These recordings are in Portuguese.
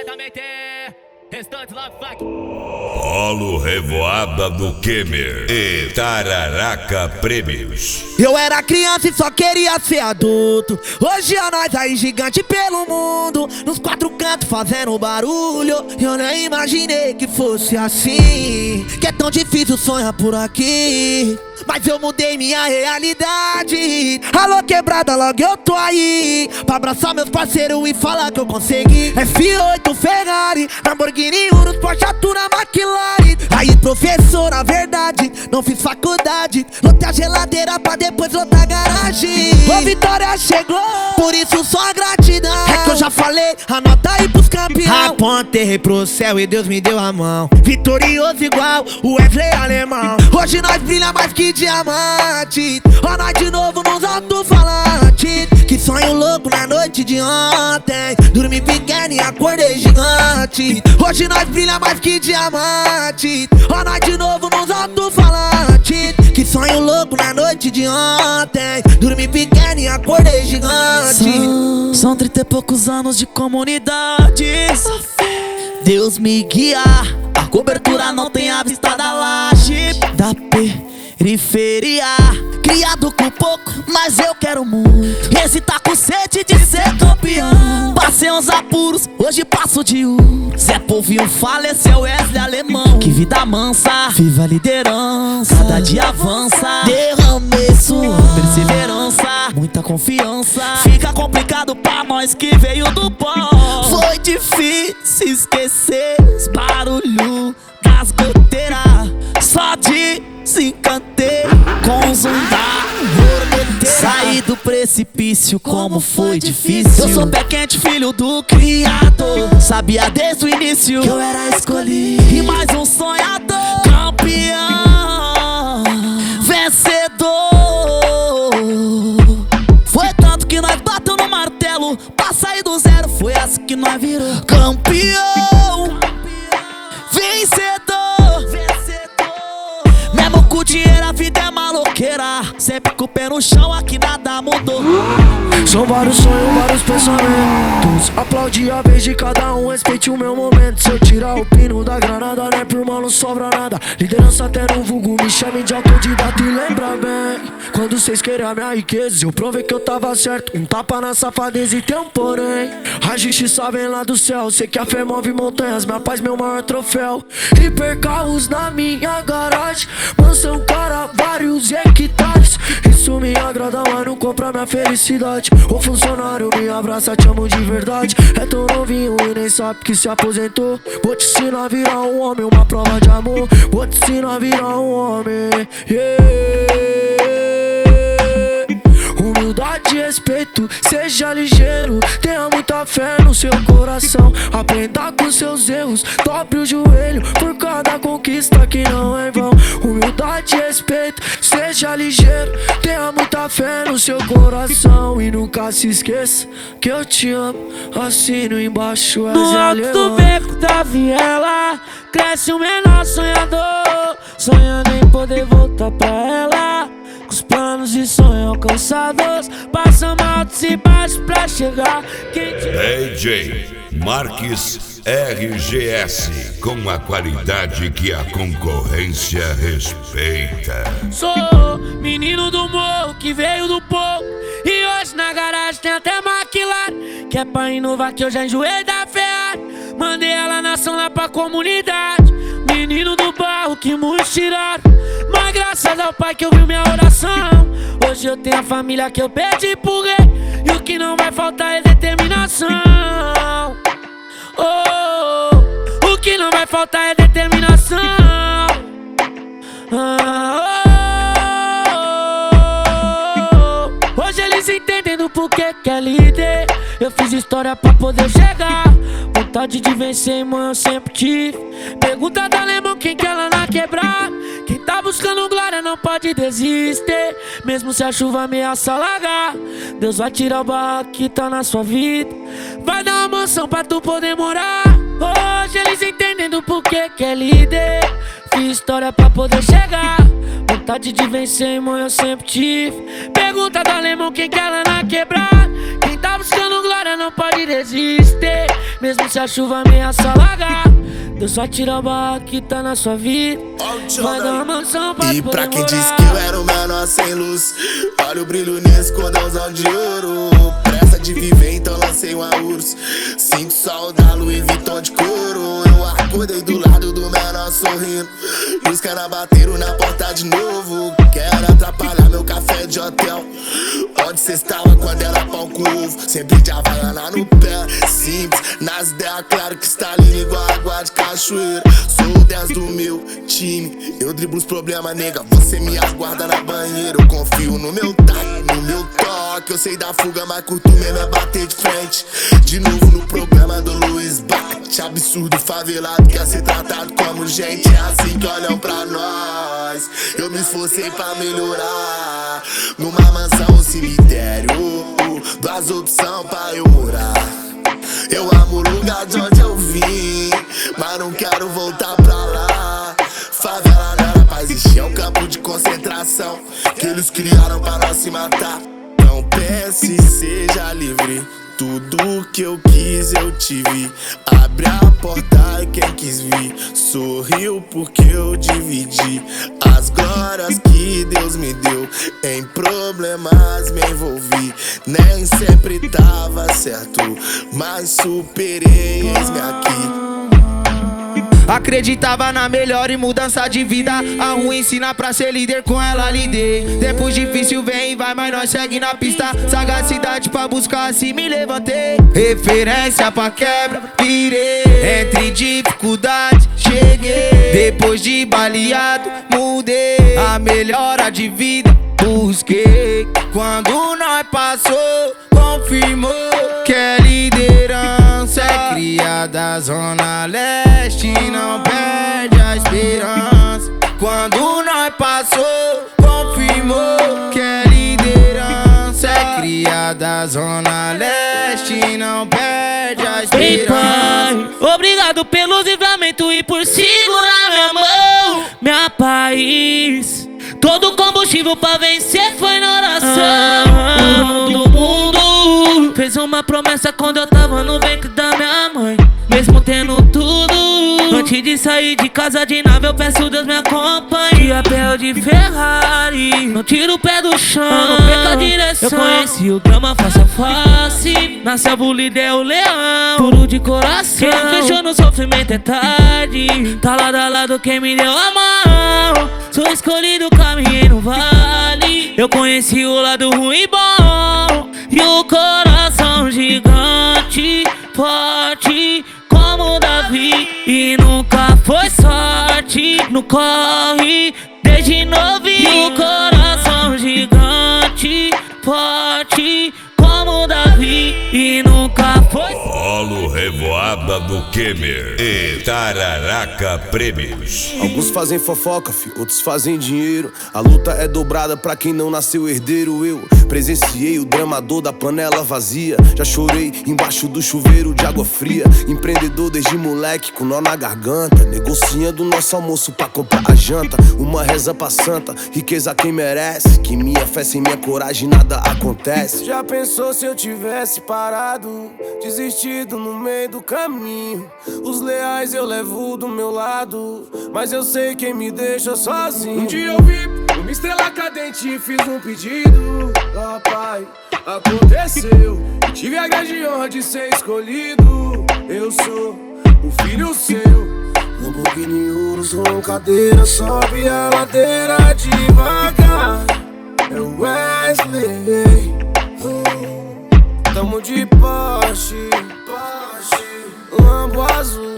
diretamente, restante Love Funk. Polo Revoada do Kemer e Tararaca Prêmios. Eu era criança e só queria ser adulto. Hoje é nós aí gigante pelo mundo, nos quatro cantos fazendo barulho. Eu nem imaginei que fosse assim, que é tão difícil sonhar por aqui. Mas eu mudei minha realidade. Alô quebrada, logo eu tô aí pra abraçar meus parceiros e falar que eu consegui. F8 Ferrari, Lamborghini, Urus, Porsche, Tuna, McLaren. Aí professor, na verdade, não fiz faculdade. Lotei a geladeira pra depois lotar a garagem. A vitória chegou, por isso só gratidão. É que eu já falei, anota aí pros campeões. Apontei pro céu e Deus me deu a mão. Vitorioso igual o Wesley alemão. Hoje nós brilha mais que diamante. Ó nós de novo nos alto-falantes. Que sonho louco na noite de ontem. Dormi pequeno e acordei gigante. Hoje nós brilha mais que diamante. Ó nós de novo nos alto-falantes. Que sonho louco na noite de ontem. Dormi pequeno e acordei gigante. São 30 e poucos anos de comunidade. Deus me guia. A cobertura não tem a vista da laje, da periferia. Criado com pouco, mas eu quero muito. Esse tá com sede de ser campeão. Passei uns apuros, hoje passo de Zé Povinho faleceu, Wesley alemão. Que vida mansa, viva a liderança. Cada dia avança, derramei suor, perseverança, muita confiança. Fica complicado pra nós que veio do pó. Foi difícil esquecer os barulhos das goteiras. Só desencantei com o som da borboleira. Saí do precipício, como foi difícil. Eu sou pé quente, filho do Criador. Sabia desde o início que eu era escolhido. E mais um sonhador, campeão, vencedor. Foi tanto que nós bateu no martelo pra sair do zero. Foi assim que nós virou campeão, vencedor. Mesmo com dinheiro a vida é maloqueira. Sempre com o pé no chão, aqui nada mudou. São vários sonhos, vários pensamentos. Aplaude a vez de cada um, respeite o meu momento. Se eu tirar o pino da granada, né, por mal não sobra nada. Liderança até no vulgo, me chame de autodidata e lembra bem. Quando vocês querem a minha riqueza, eu provei que eu tava certo. Um tapa na safadeza e tem um porém. A justiça vem lá do céu, sei que a fé move montanhas. Minha paz, meu maior troféu. Hipercarros na minha garagem, mansão cara, vários hectares. Isso me agrada, mas não compra minha felicidade. O funcionário me abraça, te amo de verdade. É tão novinho e nem sabe que se aposentou. Vou te ensinar a virar um homem, uma prova de amor. Vou te ensinar a virar um homem, Humildade e respeito, seja ligeiro. Tenha muita fé no seu coração. Aprenda com seus erros, dobre o joelho por cada conquista que não é em vão. Humildade e respeito, seja ligeiro. Tenha muita fé no seu coração. E nunca se esqueça que eu te amo. Assino embaixo, no alto do beco da viela cresce um menor sonhador, sonhando em poder voltar pra ela. Com os planos e sonhos alcançados, passam altos e baixos pra chegar. DJ Marques RGS, com a qualidade que a concorrência respeita. Sou menino do morro que veio do povo, e hoje na garagem tem até McLaren. Que é pra inovar que eu já enjoei da Ferrari. Mandei ela na ação lá pra comunidade. Menino do barro que muitos tiraram, mas graças ao pai que ouviu minha oração. Hoje eu tenho a família que eu pedi por rei. E o que não vai faltar é determinação. Oh, o que não vai faltar é determinação. Hoje eles entendem do porquê que é líder. Eu fiz história pra poder chegar. Vontade de vencer, mãe, eu sempre tive. Pergunta da alemão quem quer lá na quebrada. Quem tá buscando glória não pode desistir, mesmo se a chuva ameaça alagar. Deus vai tirar o barraco que tá na sua vida, vai dar uma mansão pra tu poder morar. Hoje eles entendem do porquê que é líder. Fiz história pra poder chegar. Vontade de vencer, irmão, eu sempre tive. Pergunta do alemão quem quer lá na quebrada. Quem tá buscando glória não pode desistir, mesmo se a chuva ameaça alagar. Deus só tira a barra que tá na sua vida. Vai dar uma mansão pra E pra quem morar. disse que eu era o menor sem luz, olha o brilho nesse cordãozão de ouro. Pressa de viver, então lancei uma urso. Sinto sol da Louis Vuitton de couro. Eu acordei do lado do menor sorrindo. E os caras bateram na porta de novo. Quero atrapalhar meu café de hotel. Onde cê estava quando era pão com ovo? Sempre de Havaiana no pé. Simples, nas ideias, claro que está lindo igual água de cachoeira. Sou o 10 do meu time. Eu driblo os problemas, nega. Você me aguarda na banheira. Eu confio no meu taco, no meu toque. Eu sei da fuga, mas curto mesmo é bater de frente. De novo no programa do Luiz Bate. Absurdo, favelado, quer ser tratado como gente. É assim que olham pra nós. Eu me esforcei pra melhorar. Numa mansão ou cemitério, duas opções pra eu morar. Eu amo o lugar de onde eu vim, mas não quero voltar pra lá. Favela não era pra existir, é um campo de concentração que eles criaram pra nós se matar. Não pense e seja livre, tudo que eu quis eu tive. Abre a porta e quem quis vir sorriu porque eu dividi as glórias que Deus me deu. Em problemas me envolvi, nem sempre tava certo, mas superei, eis-me aqui. Acreditava na melhor e mudança de vida. A ruim ensina pra ser líder, com ela lidei. Tempos difícil vem e vai, mas nós segue na pista. Sagacidade pra buscar, assim me levantei. Referência pra quebra, virei. Entre dificuldades, cheguei. Depois de baleado, mudei. A melhora de vida, busquei. Quando nós passou, confirmou que é liderança. É cria da Zona Leste, não perde a esperança. Quando nós passou, confirmou que é liderança. É cria da Zona Leste, não perde a Ei, esperança. pai, obrigado pelos livramentos e por segurar minha mão. Minha paz, todo combustível pra vencer foi na oração. Do mundo fez uma promessa quando eu tava no ventre da minha mãe. Mesmo tendo tudo, antes de sair de casa de nave eu peço Deus me acompanhe. De a pé ou de Ferrari, não tiro o pé do chão, não perca a direção. Eu conheci o drama face a face, na selva o líder é o leão, puro de coração. Quem não fechou no sofrimento é tarde, tá lado a lado quem me deu a mão. Sou escolhido, caminhei no vale. Eu conheci o lado ruim e bom, e o coração gigante, forte como Davi. E nunca foi sorte no corre, desde novinho. O coração gigante, forte como Davi. E nunca foi Polo Revoada do Kemer e Tararaca Prêmios. Alguns fazem fofoca, outros fazem dinheiro. A luta é dobrada pra quem não nasceu herdeiro. Eu presenciei o dramador da panela vazia. Já chorei embaixo do chuveiro de água fria. Empreendedor desde moleque com nó na garganta, negociando nosso almoço pra comprar a janta. Uma reza pra santa, riqueza quem merece. Que minha fé sem minha coragem nada acontece. Já pensou se eu tivesse parado, desistido no meio do caminho? Os leais eu levo do meu lado, mas eu sei quem me deixa sozinho. Um dia eu vi uma estrela cadente e fiz um pedido. Ó pai, aconteceu, tive a grande honra de ser escolhido. Eu sou um filho seu. Lamborghini Urus com cadeira, sobe a ladeira devagar. É o Wesley. Tamo de Porsche, Lambo azul,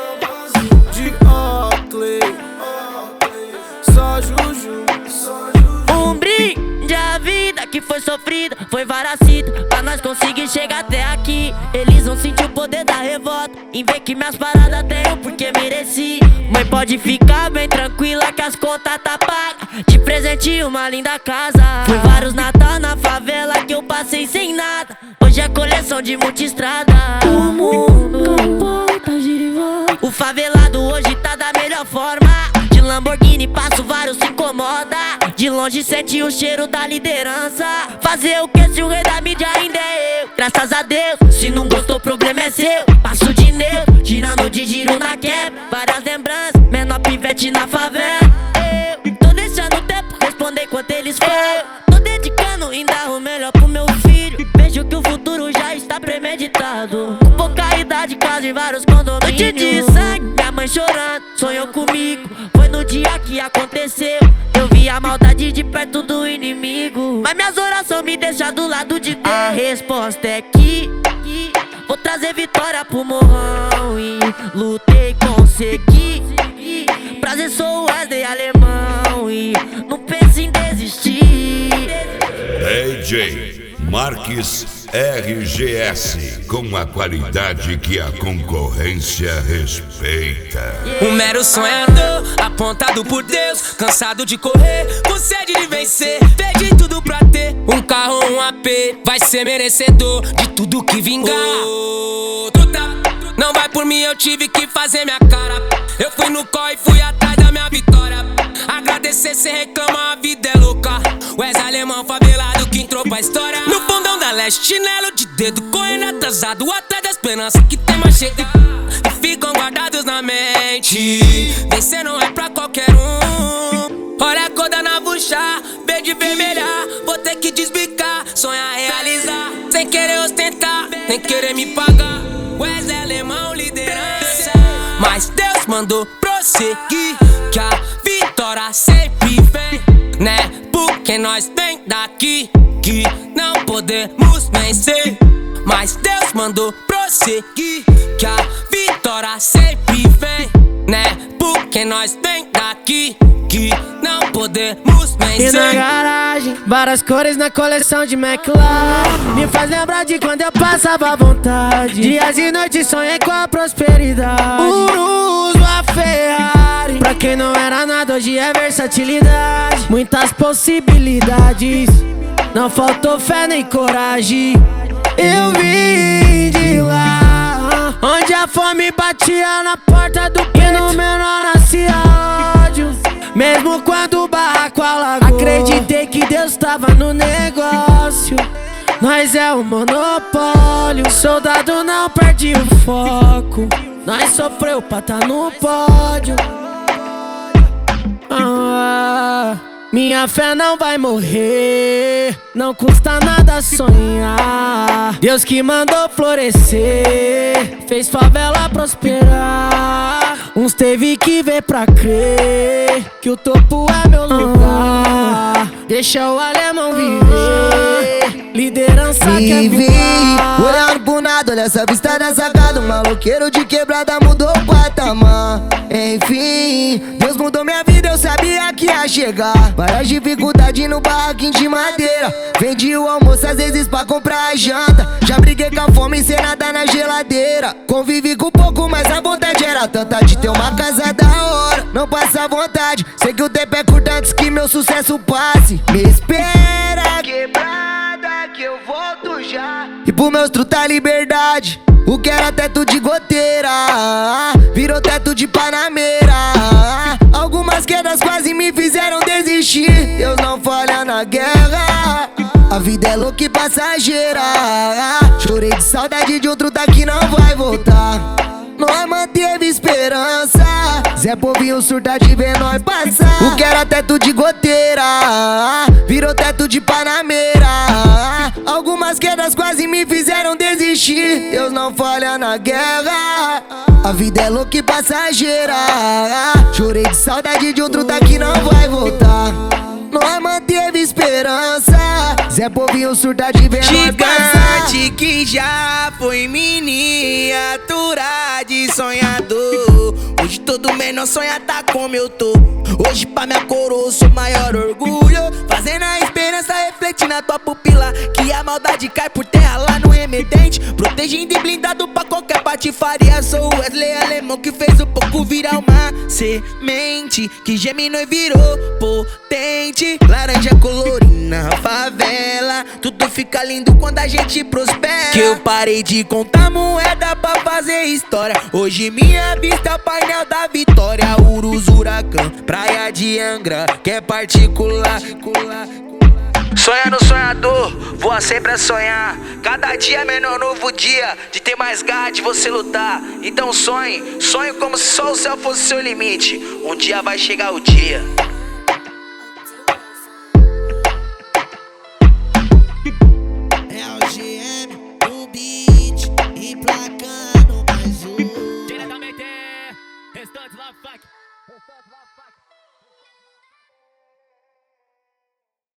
de Oakley, só Juju. Um brinde à vida que foi sofrida, foi varacida pra nós conseguir chegar até aqui. Eles vão sentir o poder da revolta em ver que minhas paradas tenho porque mereci. Mãe, pode ficar bem tranquila que as contas tá pagas. De presente uma linda casa. Foi vários Natal na favela que eu passei sem nada. Hoje é coleção de multistrada. O mundo capota, gira e volta. O favelado hoje tá da melhor forma. De Lamborghini passo vários se incomoda. De longe sente o cheiro da liderança. Fazer o que se o rei da mídia ainda é eu? Graças a Deus, se não gostou o problema é seu. Passo mete na favela. Eu tô deixando o tempo responder enquanto eles falam. Tô dedicando em dar o melhor pro meu filho. Vejo que o futuro já está premeditado. Com pouca idade, casa em vários condomínios. Noite de sangue, minha mãe chorando, sonhou comigo. Foi no dia que aconteceu. Eu vi a maldade de perto do inimigo. Mas minhas orações me deixam do lado de Deus. A resposta é que vou trazer vitória pro morrão. E lutei, consegui. Prazer, sou Wesley Alemão. E não pense em desistir. DJ Marques RGS, com a qualidade que a concorrência respeita. Um mero sonhador, apontado por Deus, cansado de correr, com sede de vencer. Perdi tudo pra ter um carro, um AP, vai ser merecedor de tudo que vingar. Não vai por mim, eu tive que fazer minha cara. Eu fui no corre e fui atrás da minha vitória. Agradecer, cê reclama, a vida é louca. Wesley Alemão favelado que entrou pra história. No fundão da leste, chinelo de dedo, correndo atrasado, atrás da esperança que tem mais chega. E ficam guardados na mente. Vencer não é pra qualquer um. Olha a cor da navuxa, verde vermelha. Vou ter que desbicar, sonhar, realizar. Sem querer ostentar, nem querer me pagar. Wesley Alemão, liderança. Mas Deus mandou prosseguir, que a vitória sempre vem, né? Porque nós vem daqui, que não podemos vencer. Mas Deus mandou prosseguir, que a vitória sempre vem, né? Porque nós vem daqui, que não podemos vencer. E na garagem, várias cores na coleção de McLaren. Me faz lembrar de quando eu passava à vontade. Dias e noites sonhei com a prosperidade. Urus, uma Ferrari. Pra quem não era nada, hoje é versatilidade. Muitas possibilidades, não faltou fé nem coragem. Eu vim de lá, onde a fome batia na porta do peito e no menor nascia ódio. Mesmo quando o barraco alagou, acreditei que Deus tava no negócio. Nós é um monopólio, soldado não perde o foco. Nós sofreu pra tá no pódio. Minha fé não vai morrer, não custa nada sonhar. Deus que mandou florescer, fez favela prosperar. Uns teve que ver pra crer que o topo é meu lugar. Deixa o alemão viver, liderança quer voar. Olhando pro nada, olha essa vista da sacada. Um maloqueiro de quebrada mudou o patamar. Enfim, Deus mudou minha vida, eu sabia que ia chegar. Várias dificuldades no barraquinho de madeira. Vendi o almoço às vezes pra comprar a janta. Já briguei com a fome sem nada na geladeira. Convivi com pouco, mas a vontade era tanta de ter uma casa da hora. Não passa vontade, sei que o tempo é curto antes que meu sucesso passe. Me espera, quebrada, que eu volto já. E pro meus truta liberdade, o que era teto de goteira virou teto de panameira. Algumas quedas quase me fizeram desistir. Deus não falha na guerra, a vida é louca e passageira. Chorei de saudade de um truta que não vai voltar. Nós manteve esperança, Zé Povinho surta de ver nós passar. O que era teto de goteira virou teto de panameira. Algumas quedas quase me fizeram desistir. Deus não falha na guerra, a vida é louca e passageira. Chorei de saudade de um truta que não vai voltar. Nós manteve esperança, Zé Povinho surta de ver nós passar. Gigante que já foi miniatura de sonhador. Hoje todo menor sonha tá como eu tô. Hoje pra minha coroa eu sou maior orgulho. Fazendo a esperança refletir na tua pupila, que a maldade cai por terra lá no emergente. Protegendo e blindado pra qualquer patifaria. Sou o Wesley Alemão que fez o pouco virar uma semente que germinou e virou potente. Laranja colorina, favela, tudo fica lindo quando a gente prospera. Que eu parei de contar moeda pra fazer história. Hoje minha vista é o painel da vitória. Urus, Huracão, praia de Angra, que é particular. Sonha no sonhador, voa sempre a sonhar. Cada dia é menor novo dia, de ter mais garra de você lutar. Então sonhe, sonhe como se só o céu fosse seu limite. Um dia vai chegar o dia.